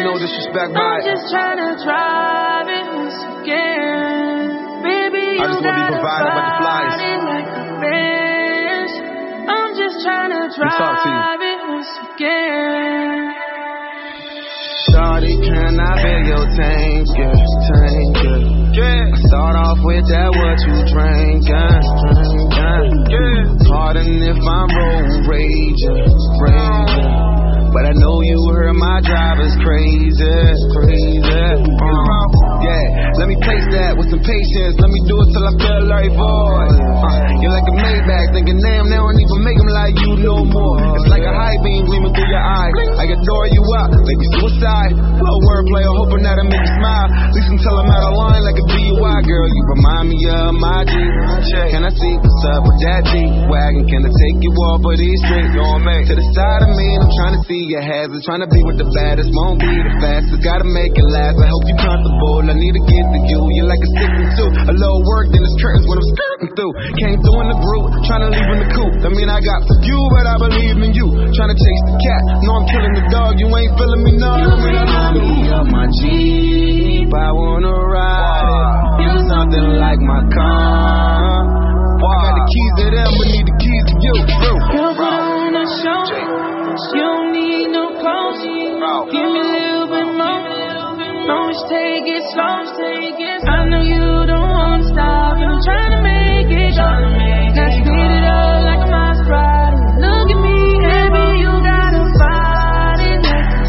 no disrespect, but I'm just trying to drive it once again. Baby, I just want to be provided by the flyers. Like a bench. I'm just trying to drive it once again. Shawty, can I be your tanker? I start off with that what you drinkin'. Pardon if I'm road raging. But I know you heard my driver's crazy. Yeah, let me place that with some patience. Let me do it till I feel like voice. You're like a Maybach, thinking damn, they don't even make them like you no more. It's like a high beam gleaming through your eye. I adore you up, maybe suicide. Little wordplay, hoping that I make you smile. At least until I'm out of line like a DUI. Girl, you remind me of my G. Can I see what's up with that G-Wagon? Can I take you off of these streets? To the side of me, I'm trying to see your hazards. Trying to be with the baddest, won't be the fastest. Gotta make it last, I hope you comfortable. I need to get to you, you're like a 6 and 2. A little work, then it's curtains when I'm skirting through. Came through in the group, trying to leave in the coop. I mean, I got for you, but I believe in you. Trying to chase the cat, know I'm killing the dog. You ain't feeling me, no. You remind me of my Jeep. I wanna ride it. You something like my car. I got the keys to them, but need the keys to you. You put on a show. You don't need no clothes. Give me a little bit more. Don't just take it slow. I know you don't want to stop. I'm trying to make it. Now speed it up like a Maserati. Look at me, baby, you gotta fight it like a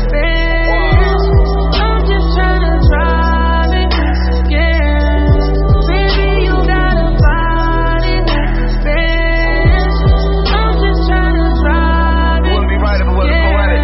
Benz. I'm just trying to drive it once again. Baby, you gotta fight it like a Benz. I'm just trying to drive it. Wouldn't be right if it wasn't poetic.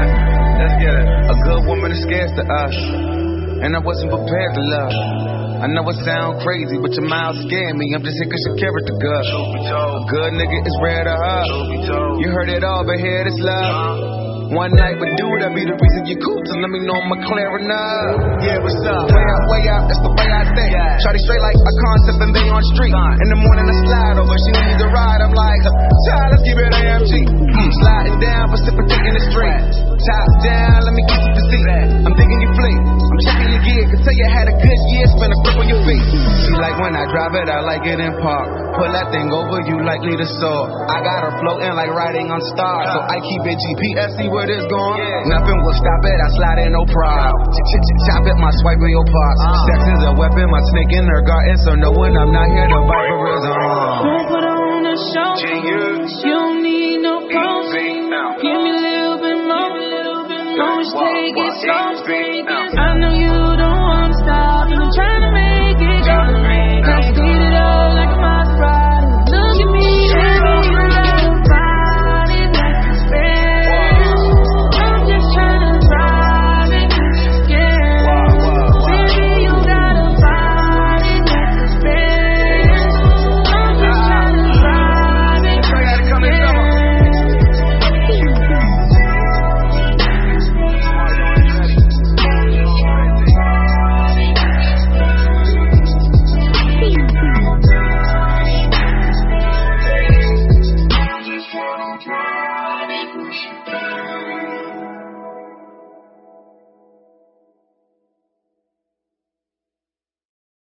Let's get it. A good woman is scarce to us, and I wasn't prepared to love. I know it sound crazy, but your mouth scared me. I'm just here cause your character good. A good nigga is rare to her. You heard it all, but here it's love. One night with dude, that be the reason you cool. So let me know I'm clearing up. Yeah, what's up? Way out, that's the way I think. Shawty straight like a concept and they on street. In the morning I slide over, she needs a ride. I'm like, child, let's keep it AMG. Sliding down, precipitating the street. Top down, let me get you the seat. I'm digging your fleet, I'm checking your gear. Can tell you had a good year, spin a grip on your feet. She like when I drive it, I like it in park. Pull that thing over, you likely to soar. I got her floating like riding on stars. So I keep it GPS, see where this going. Nothing will stop it, I slide in no pride. Chop it, my swipe in your pops. Sex is a weapon, my snake in her garden. So know when I'm not here, the viperism. Don't put on a show. You don't need no clothes. Give me a little bit more. Don't just take it slow.